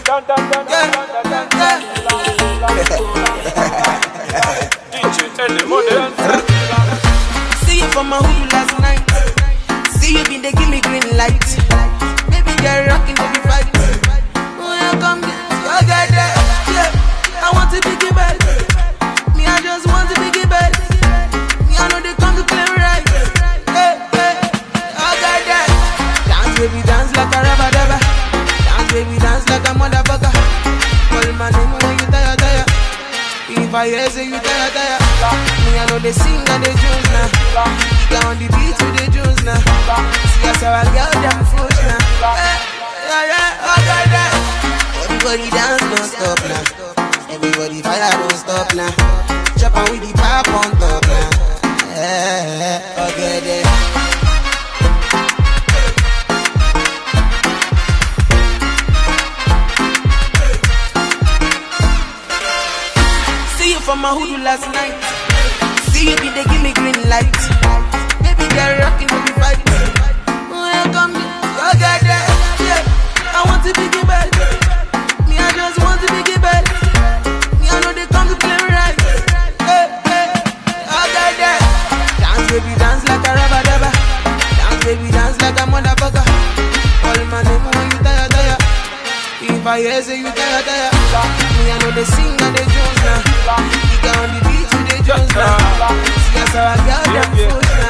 See you from my hood last night. See you been they give me green light. Baby girl rocking baby fight. Welcome, go get that. Yeah, I want to be give back. Me I just want to be give back. Me I know they come to play right. Hey, hey, I got that. Dance baby dance like a rubber dubber. Dance baby dance like a motherfucker. Call my name when you tire. If I hear say you tire. Me I know they sing and they juice now. Get on the beat with the juice now. See us our girl them fush now. Yeah, I got that. Everybody dance don't stop now. Everybody fire don't stop now. Chop on with the pop on top now. Forget it. See you from my hood last night. See you be they give me green light. Baby girl rocking with me fight. Welcome, go get that. Yeah, I want to be give back. Me I just want to be give back. Me I know they come to play right. Hey, hey, I got that. Dance baby dance like a rubber dubber. Dance baby dance like a motherfucker. Call my name when you tire. If I hear say you tire. Me I know they sing and they juice now. Get on the beat with the juice now. See us our girl them fush now.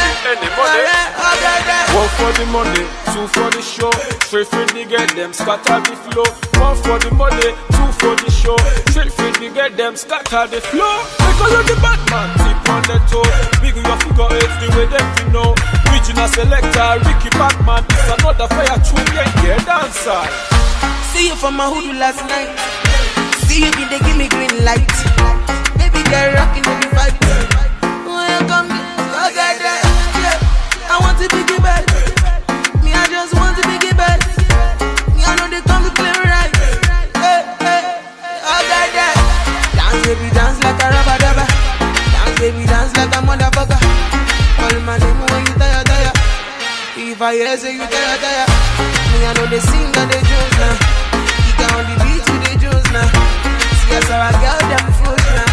One for the money, two for the show. Straight for the get them, scatter the flow. One for the money, two for the show. Straight for the get them, scatter the flow. Because you're the bad man, tip on the toe. Big your figure eight, the way them to know. Regional selector, Ricky Batman. It's another fire tune, yeah, dancer. See you from my hood last night. See you they give me green light. Baby girl rocking baby fight. Welcome, go get that. Yeah, I want to be give back. Me I just want to be give back. Me I know they come to play right. Hey, hey, I got that. Dance baby dance like a rubber dubber. Dance baby dance like a motherfucker. Call my name when you tire. If I hear say you tire. Me I know they sing and they juice now. Get on the beat with the juice now. See us our girl them fush now.